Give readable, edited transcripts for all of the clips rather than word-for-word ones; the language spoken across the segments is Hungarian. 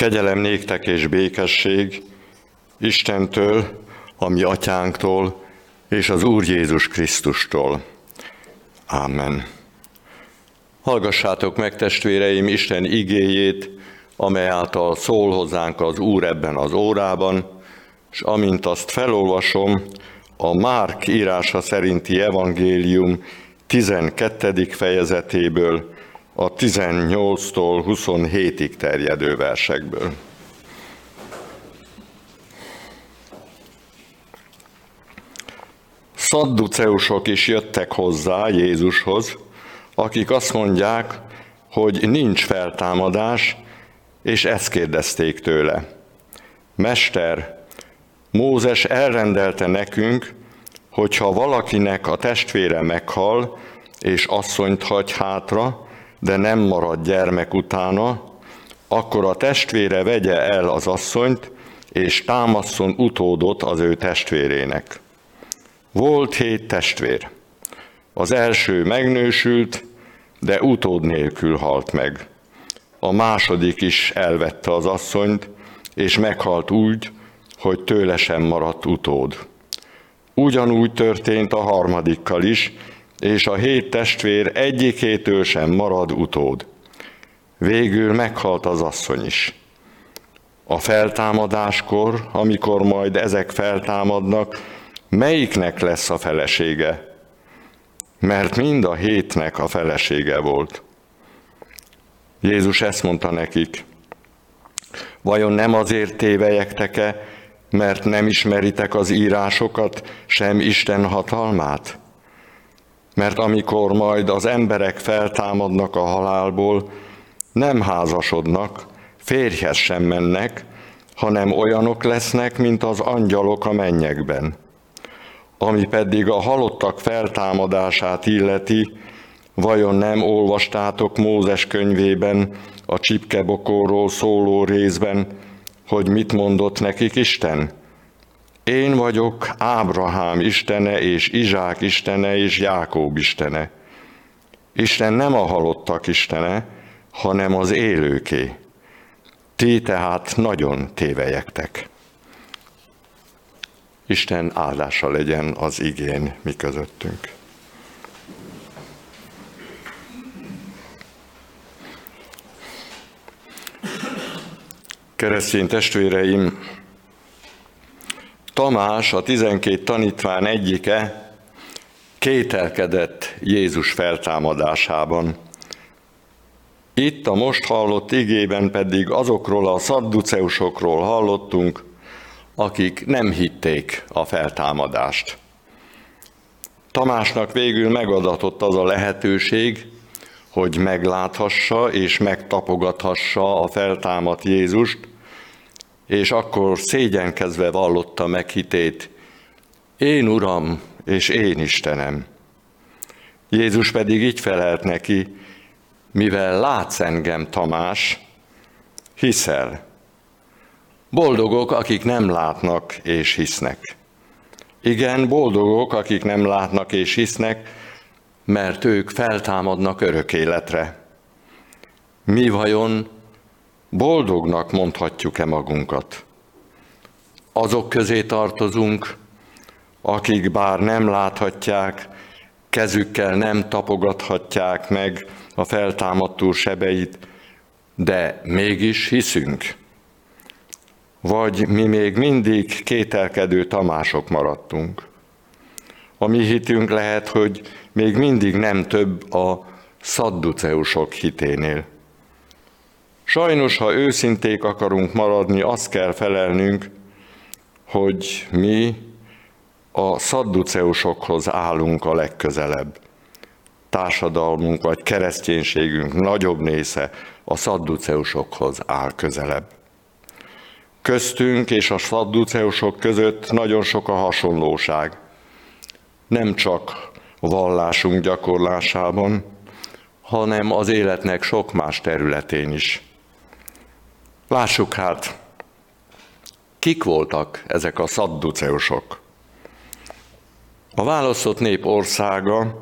Kegyelem néktek és békesség Istentől, a mi atyánktól, és az Úr Jézus Krisztustól. Ámen. Hallgassátok meg, testvéreim, Isten igéjét, amely által szól hozzánk az Úr ebben az órában, és amint azt felolvasom, a Márk írása szerinti evangélium 12. fejezetéből, a 18-tól 27-ig terjedő versekből. Szadduceusok is jöttek hozzá Jézushoz, akik azt mondják, hogy nincs feltámadás, és ezt kérdezték tőle. Mester, Mózes elrendelte nekünk, hogyha valakinek a testvére meghal, és asszonyt hagy hátra, de nem marad gyermek utána, akkor a testvére vegye el az asszonyt, és támasszon utódot az ő testvérének. Volt 7 testvér. Az első megnősült, de utód nélkül halt meg. A második is elvette az asszonyt, és meghalt úgy, hogy tőle sem maradt utód. Ugyanúgy történt a harmadikkal is, és a 7 testvér egyikétől sem marad utód. Végül meghalt az asszony is. A feltámadáskor, amikor majd ezek feltámadnak, melyiknek lesz a felesége? Mert mind a 7-nek a felesége volt. Jézus ezt mondta nekik: vajon nem azért tévelyegtek-e, mert nem ismeritek az írásokat, sem Isten hatalmát? Mert amikor majd az emberek feltámadnak a halálból, nem házasodnak, férjhez sem mennek, hanem olyanok lesznek, mint az angyalok a mennyekben. Ami pedig a halottak feltámadását illeti, vajon nem olvastátok Mózes könyvében, a csipkebokóról szóló részben, hogy mit mondott nekik Isten? Én vagyok Ábrahám istene, és Izsák istene, és Jákób istene. Isten nem a halottak istene, hanem az élőké. Ti tehát nagyon tévelyegtek. Isten áldása legyen az igén mi közöttünk. Keresztény testvéreim, Tamás, a 12 tanítvány egyike, kételkedett Jézus feltámadásában. Itt a most hallott igében pedig azokról a szadduceusokról hallottunk, akik nem hitték a feltámadást. Tamásnak végül megadatott az a lehetőség, hogy megláthassa és megtapogathassa a feltámadt Jézust, és akkor szégyenkezve vallotta meg hitét: én Uram és én Istenem. Jézus pedig így felelt neki: mivel látsz engem, Tamás, hiszel. Boldogok, akik nem látnak és hisznek. Igen, boldogok, akik nem látnak és hisznek, mert ők feltámadnak örök életre. Mi vajon boldognak mondhatjuk-e magunkat? Azok közé tartozunk, akik bár nem láthatják, kezükkel nem tapogathatják meg a feltámadt Úr sebeit, de mégis hiszünk. Vagy mi még mindig kételkedő Tamások maradtunk. A mi hitünk lehet, hogy még mindig nem több a szadduceusok hiténél. Sajnos, ha őszinték akarunk maradni, azt kell felelnünk, hogy mi a szadduceusokhoz állunk a legközelebb. Társadalmunk vagy kereszténységünk nagyobb része a szadduceusokhoz áll közelebb. Köztünk és a szadduceusok között nagyon sok a hasonlóság. Nem csak vallásunk gyakorlásában, hanem az életnek sok más területén is. Lássuk hát, kik voltak ezek a szadduceusok. A választott nép országa,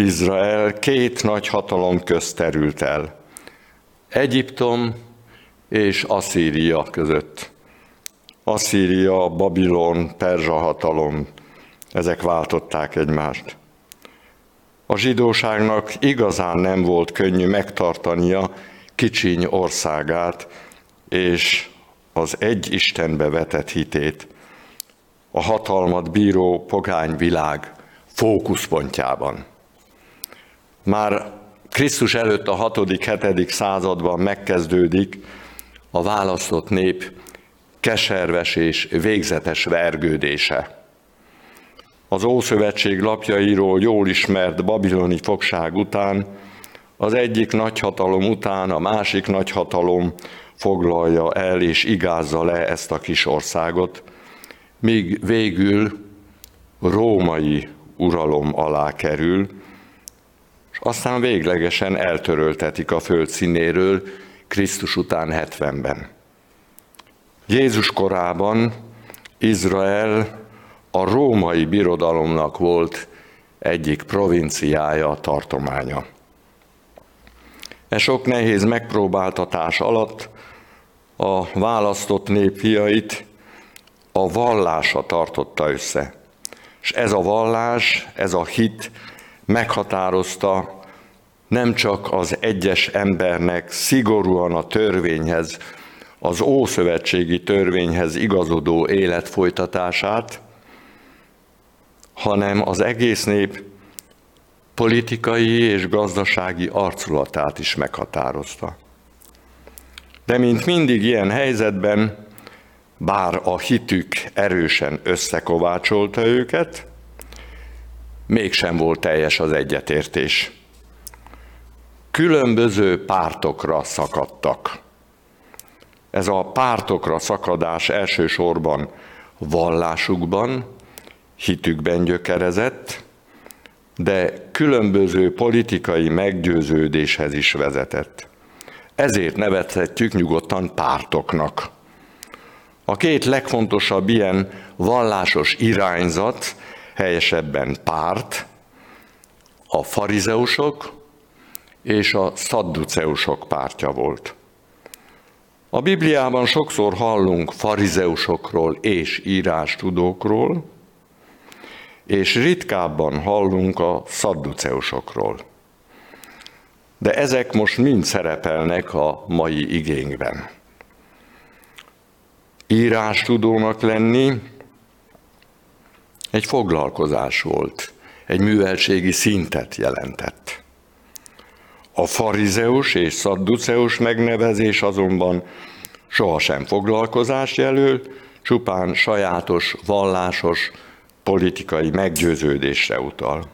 Izrael 2 nagy hatalom közt terült el. Egyiptom és Asszíria között. Asszíria, Babilon, perzsa hatalom, ezek váltották egymást. A zsidóságnak igazán nem volt könnyű megtartania kicsiny országát és az egy Istenbe vetett hitét a hatalmat bíró pogány világ fókuszpontjában. Már Krisztus előtt a 6.-7. században megkezdődik a választott nép keserves és végzetes vergődése. Az Ószövetség lapjairól jól ismert babiloni fogság után, az egyik nagyhatalom után a másik nagyhatalom foglalja el és igázza le ezt a kis országot, míg végül római uralom alá kerül, és aztán véglegesen eltöröltetik a föld színéről Krisztus után 70-ben. Jézus korában Izrael a római birodalomnak volt egyik provinciája, tartománya. E sok nehéz megpróbáltatás alatt a választott nép fiait a vallása tartotta össze. És ez a vallás, ez a hit meghatározta nem csak az egyes embernek szigorúan a törvényhez, az ószövetségi törvényhez igazodó élet folytatását, hanem az egész nép politikai és gazdasági arculatát is meghatározta. De mint mindig ilyen helyzetben, bár a hitük erősen összekovácsolta őket, mégsem volt teljes az egyetértés. Különböző pártokra szakadtak. Ez a pártokra szakadás elsősorban vallásukban, hitükben gyökerezett, de különböző politikai meggyőződéshez is vezetett. Ezért nevezhetjük nyugodtan pártoknak. A két legfontosabb ilyen vallásos irányzat, helyesebben párt, a farizeusok és a szadduceusok pártja volt. A Bibliában sokszor hallunk farizeusokról és írástudókról, és ritkábban hallunk a szadduceusokról. De ezek most mind szerepelnek a mai igénkben. Írástudónak lenni egy foglalkozás volt, egy műveltségi szintet jelentett. A farizeus és szadduceus megnevezés azonban sohasem foglalkozást jelöl, csupán sajátos, vallásos, politikai meggyőződésre utal.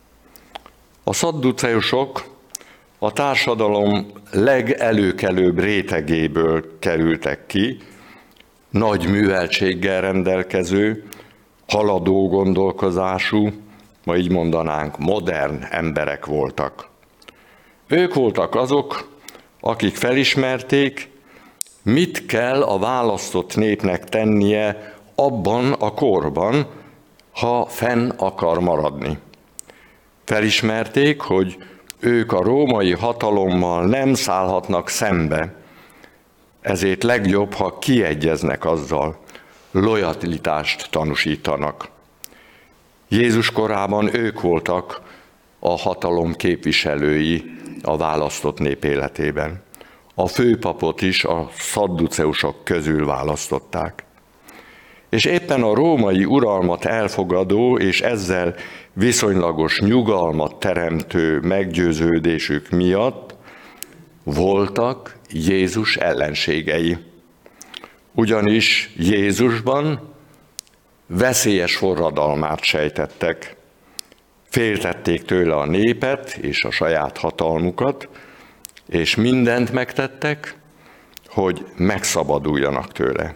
A szadduceusok a társadalom legelőkelőbb rétegéből kerültek ki, nagy műveltséggel rendelkező, haladó gondolkozású, ma így mondanánk, modern emberek voltak. Ők voltak azok, akik felismerték, mit kell a választott népnek tennie abban a korban, ha fenn akar maradni. Felismerték, hogy ők a római hatalommal nem szállhatnak szembe, ezért legjobb, ha kiegyeznek azzal, lojalitást tanúsítanak. Jézus korában ők voltak a hatalom képviselői a választott nép életében. A főpapot is a szadduceusok közül választották. És éppen a római uralmat elfogadó és ezzel viszonylagos nyugalmat teremtő meggyőződésük miatt voltak Jézus ellenségei. Ugyanis Jézusban veszélyes forradalmát sejtettek. Féltették tőle a népet és a saját hatalmukat, és mindent megtettek, hogy megszabaduljanak tőle.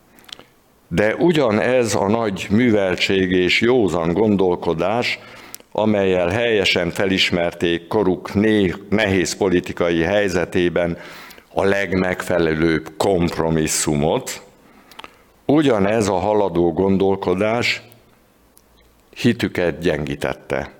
De ugyanez a nagy műveltség és józan gondolkodás, amellyel helyesen felismerték koruk nehéz politikai helyzetében a legmegfelelőbb kompromisszumot, ugyanez a haladó gondolkodás hitüket gyengítette.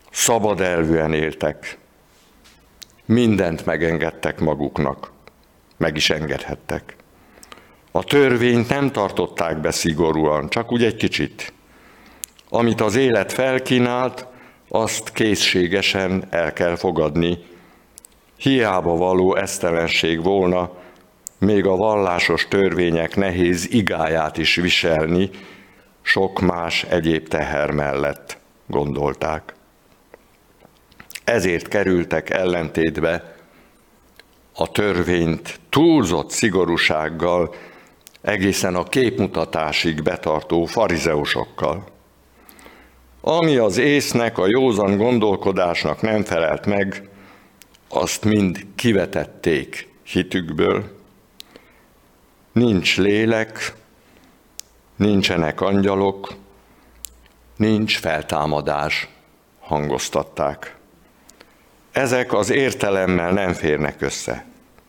Szabad elvűen éltek, mindent megengedtek maguknak. meg is engedhettek. A törvényt nem tartották be szigorúan, csak úgy egy kicsit. Amit az élet felkínált, azt készségesen el kell fogadni. Hiába való esztelenség volna még a vallásos törvények nehéz igáját is viselni, sok más egyéb teher mellett, gondolták. Ezért kerültek ellentétbe a törvényt túlzott szigorúsággal, egészen a képmutatásig betartó farizeusokkal. Ami az észnek, a józan gondolkodásnak nem felelt meg, azt mind kivetették hitükből. Nincs lélek, nincsenek angyalok, nincs feltámadás, hangoztatták. Ezek az értelemmel nem férnek össze.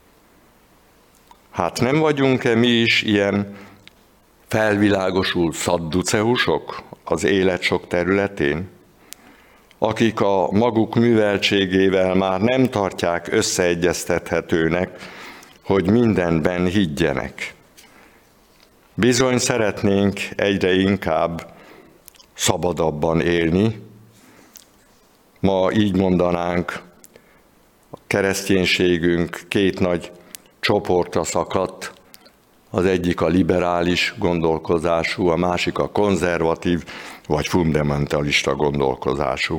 Hát nem vagyunk-e mi is ilyen felvilágosult szadduceusok az élet sok területén, akik a maguk műveltségével már nem tartják összeegyeztethetőnek, hogy mindenben higgyenek. Bizony szeretnénk egyre inkább szabadabban élni. Ma így mondanánk, a kereszténységünk két nagy csoportra szakadt, az egyik a liberális gondolkozású, a másik a konzervatív vagy fundamentalista gondolkozású.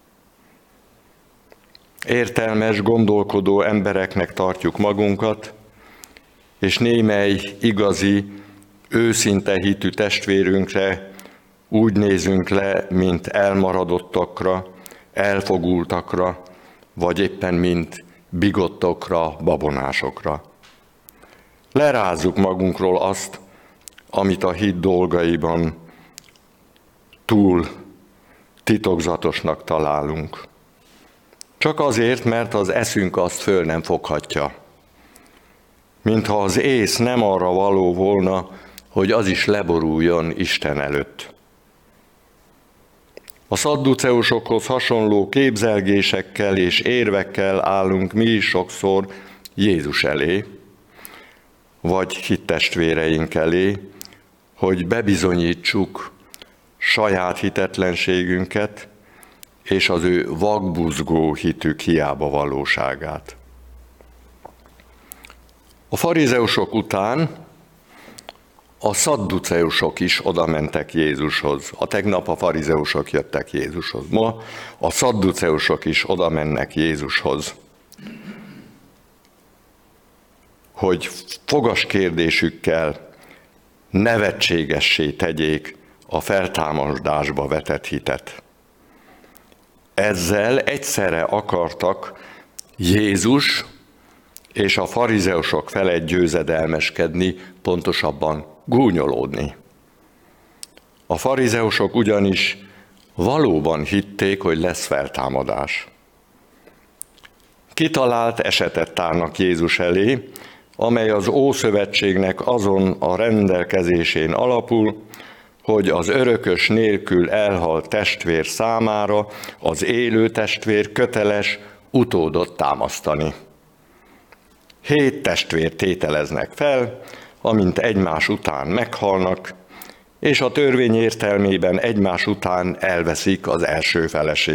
Értelmes, gondolkodó embereknek tartjuk magunkat, és némely igazi, őszinte hitű testvérünkre úgy nézünk le, mint elmaradottakra, elfogultakra, vagy éppen mint bigottokra, babonásokra. Lerázzuk magunkról azt, amit a hit dolgaiban túl titokzatosnak találunk. Csak azért, mert az eszünk azt föl nem foghatja. Mintha az ész nem arra való volna, hogy az is leboruljon Isten előtt. A szadduceusokhoz hasonló képzelgésekkel és érvekkel állunk mi is sokszor Jézus elé, vagy hittestvéreink elé, hogy bebizonyítsuk saját hitetlenségünket és az ő vakbuzgó hitük hiába valóságát. A farizeusok után a szadduceusok is oda mentek Jézushoz. Tegnap a farizeusok jöttek Jézushoz. Ma a szadduceusok is oda mennek Jézushoz, hogy fogas kérdésükkel nevetségessé tegyék a feltámadásba vetett hitet. Ezzel egyszerre akartak Jézus és a farizeusok felett győzedelmeskedni, pontosabban gúnyolódni. A farizeusok ugyanis valóban hitték, hogy lesz feltámadás. Kitalált esetet tárnak Jézus elé, amely az Ószövetségnek azon a rendelkezésén alapul, hogy az örökös nélkül elhalt testvér számára az élő testvér köteles utódot támasztani. 7 testvért tételeznek fel, amint egymás után meghalnak, és a törvény értelmében egymás után elveszik az első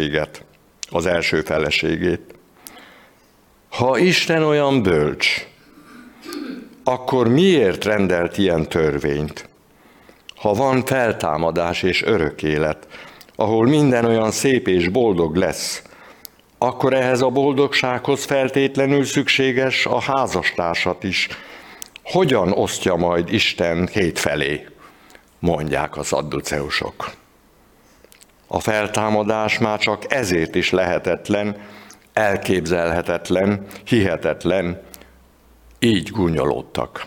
feleségét. Ha Isten olyan bölcs, akkor miért rendelt ilyen törvényt? Ha van feltámadás és örök élet, ahol minden olyan szép és boldog lesz, akkor ehhez a boldogsághoz feltétlenül szükséges a házastársat is. Hogyan osztja majd Isten 7 felé? Mondják a szadduceusok. A feltámadás már csak ezért is lehetetlen, elképzelhetetlen, hihetetlen, így gúnyolódtak.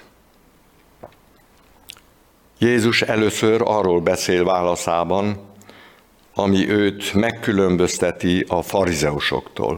Jézus először arról beszél válaszában, ami őt megkülönbözteti a farizeusoktól.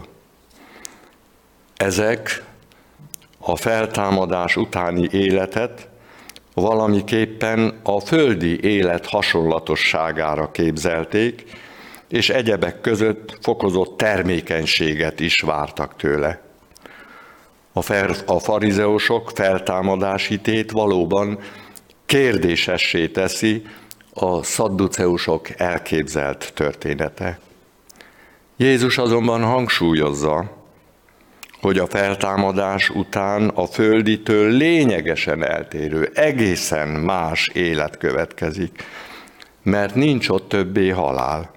Ezek a feltámadás utáni életet valamiképpen a földi élet hasonlatosságára képzelték, és egyebek között fokozott termékenységet is vártak tőle. A farizeusok feltámadás hitét valóban kérdésessé teszi a szadduceusok elképzelt története. Jézus azonban hangsúlyozza, hogy a feltámadás után a földitől lényegesen eltérő, egészen más élet következik, mert nincs ott többé halál.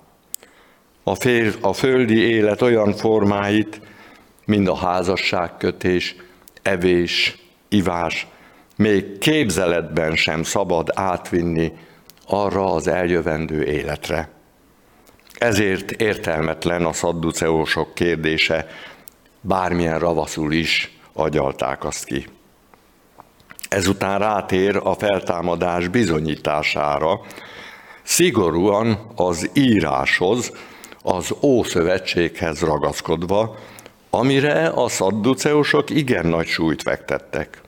A földi élet olyan formáit, mint a házasságkötés, evés, ivás, még képzeletben sem szabad átvinni arra az eljövendő életre. Ezért értelmetlen a szadduceusok kérdése, bármilyen ravaszul is agyalták azt ki. Ezután rátér a feltámadás bizonyítására, szigorúan az íráshoz, az Ószövetséghez ragaszkodva, amire a szadduceusok igen nagy súlyt fektettek.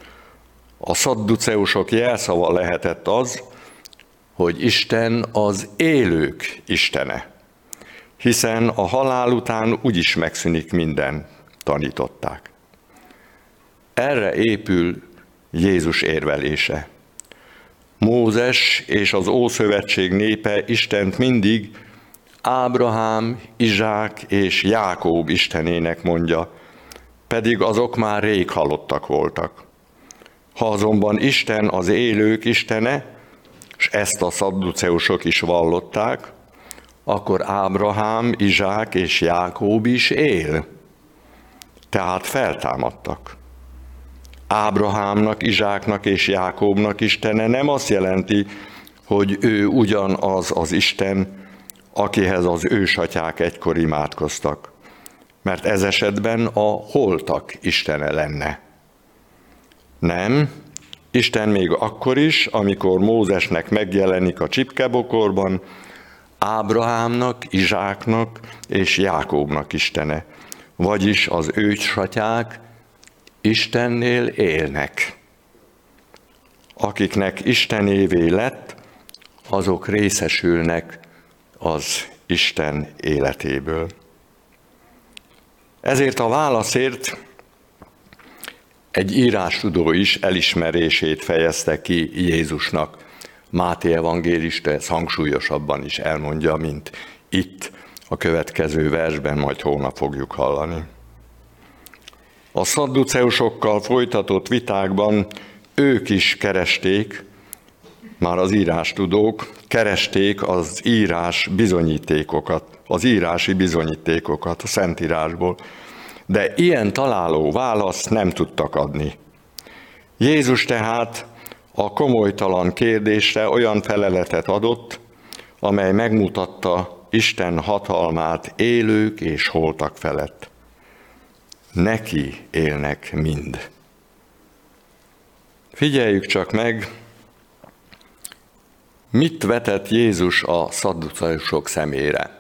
A szadduceusok jelszava lehetett az, hogy Isten az élők istene, hiszen a halál után úgyis megszűnik minden, tanították. Erre épül Jézus érvelése. Mózes és az Ószövetség népe Istent mindig Ábrahám, Izsák és Jákób istenének mondja, pedig azok már rég halottak voltak. Ha azonban Isten az élők istene, és ezt a szadduceusok is vallották, akkor Ábrahám, Izsák és Jákób is él. Tehát feltámadtak. Ábrahámnak, Izsáknak és Jákóbnak istene nem azt jelenti, hogy ő ugyanaz az Isten, akihez az ősatyák egykor imádkoztak, mert ez esetben a holtak istene lenne. Nem, Isten még akkor is, amikor Mózesnek megjelenik a csipkebokorban, Ábrahámnak, Izsáknak és Jákóbnak istene, vagyis az ősatyák Istennél élnek. Akiknek Istenévé lett, azok részesülnek az Isten életéből. Ezért a válaszért egy írástudó is elismerését fejezte ki Jézusnak. Máté evangélista ezt hangsúlyosabban is elmondja, mint itt a következő versben, majd holnap fogjuk hallani. A szadduceusokkal folytatott vitákban ők is keresték, már az írástudók keresték az írási bizonyítékokat a Szentírásból, de ilyen találó választ nem tudtak adni. Jézus tehát a komolytalan kérdésre olyan feleletet adott, amely megmutatta Isten hatalmát élők és holtak felett. Neki élnek mind. Figyeljük csak meg, mit vetett Jézus a szadduceusok szemére.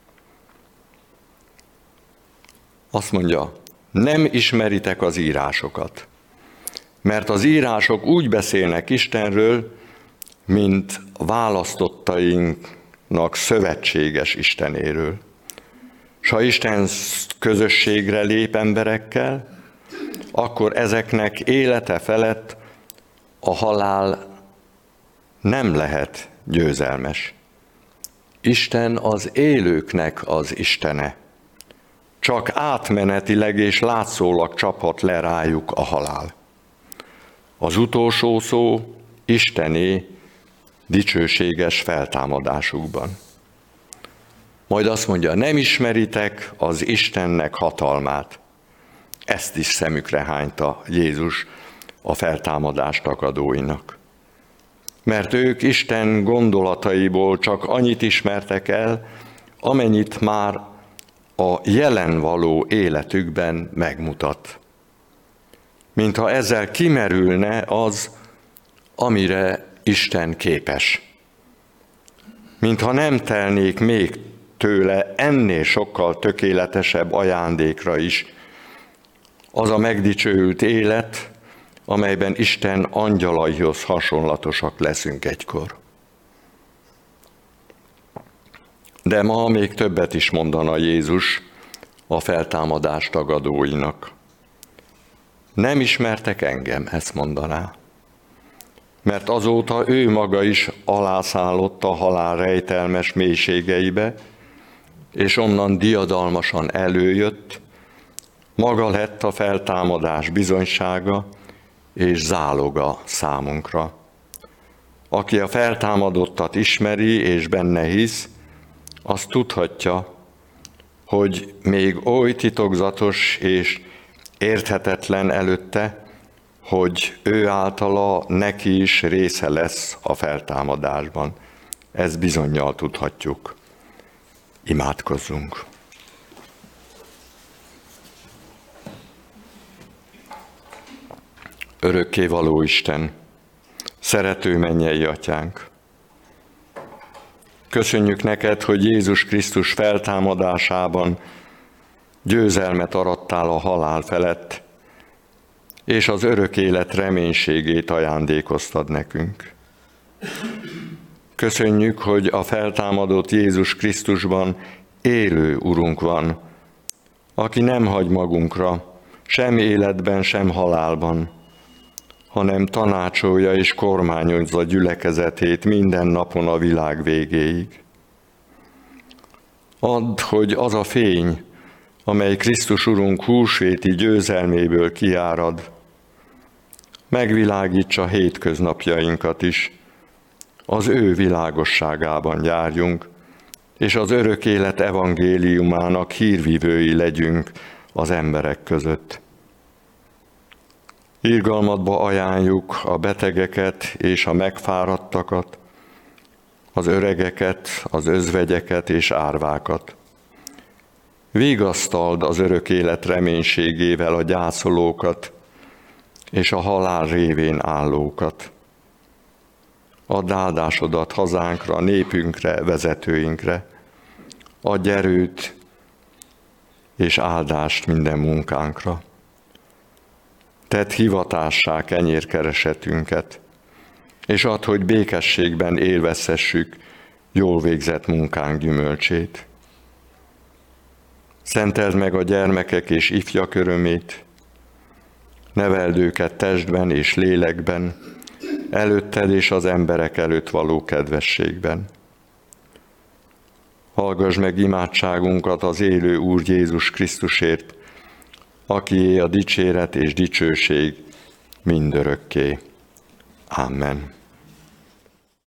Azt mondja, nem ismeritek az írásokat, mert az írások úgy beszélnek Istenről, mint választottainknak szövetséges Istenéről. S ha Isten közösségre lép emberekkel, akkor ezeknek élete felett a halál nem lehet győzelmes. Isten az élőknek az Istene. Csak átmenetileg és látszólag csaphat le rájuk a halál. Az utolsó szó Istené dicsőséges feltámadásukban. Majd azt mondja, nem ismeritek az Istennek hatalmát. Ezt is szemükre hányta Jézus a feltámadást akadóinak. Mert ők Isten gondolataiból csak annyit ismertek el, amennyit már a jelen való életükben megmutat. Mintha ezzel kimerülne az, amire Isten képes. Mintha nem telnék még tőle ennél sokkal tökéletesebb ajándékra is, az a megdicsőült élet, amelyben Isten angyalaihoz hasonlatosak leszünk egykor. De ma még többet is mondana Jézus a feltámadás tagadóinak. nem ismertek engem, ezt mondaná. Mert azóta ő maga is alászállott a halál rejtelmes mélységeibe, és onnan diadalmasan előjött, maga lett a feltámadás bizonysága és záloga számunkra. Aki a feltámadottat ismeri és benne hisz, az tudhatja, hogy még oly titokzatos és érthetetlen előtte, hogy ő általa neki is része lesz a feltámadásban. Ezt bizonnyal tudhatjuk. Imádkozzunk! Örökkévaló Isten, szerető mennyei Atyánk! Köszönjük neked, hogy Jézus Krisztus feltámadásában győzelmet arattál a halál felett, és az örök élet reménységét ajándékoztad nekünk. Köszönjük, hogy a feltámadott Jézus Krisztusban élő Urunk van, aki nem hagy magunkra, sem életben, sem halálban, hanem tanácsolja és kormányozza gyülekezetét minden napon a világ végéig. Add, hogy az a fény, amely Krisztus Urunk húsvéti győzelméből kiárad, megvilágítsa hétköznapjainkat is, az ő világosságában járjunk, és az örök élet evangéliumának hírvivői legyünk az emberek között. Irgalmadba ajánljuk a betegeket és a megfáradtakat, az öregeket, az özvegyeket és árvákat. Vigasztald az örök élet reménységével a gyászolókat és a halál révén állókat. Add áldásodat hazánkra, népünkre, vezetőinkre. Adj erőt és áldást minden munkánkra. Tedd hivatássá kenyérkeresetünket, és add, hogy békességben élvezhessük jól végzett munkánk gyümölcsét. Szenteld meg a gyermekek és ifjak örömét, neveld őket testben és lélekben, előtted és az emberek előtt való kedvességben. Hallgass meg imádságunkat az élő Úr Jézus Krisztusért, akié a dicséret és dicsőség mindörökké. Amen.